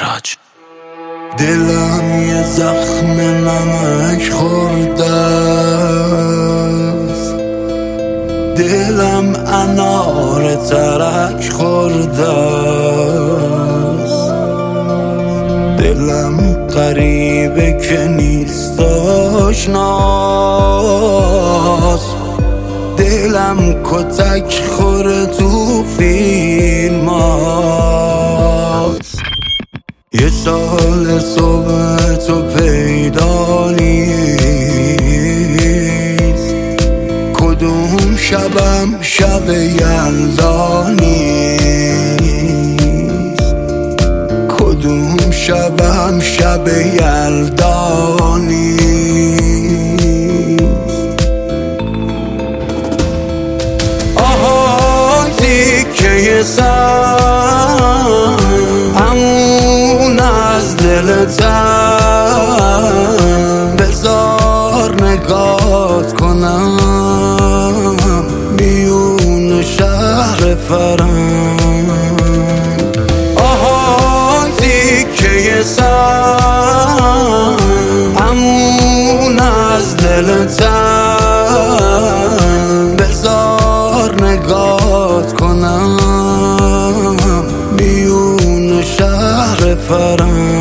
معراج. دلم یه زخم نمک خورده است، دلم انار ترک خورده است، دلم غریبه که نیست آشناست، دلم کتک خوره تو فیلم هاست. یه سال صبح تو پیدا نیست، کدوم شبم شب یلدا نیست، کدوم شبم شب یلدا نیست. آها تیکه سر همون از دلتم، بذار نگات کنم میون شهر فرنگ. آها تیکه سر همون از دلتم، بذار نگات کنم میون شهر فرنگ.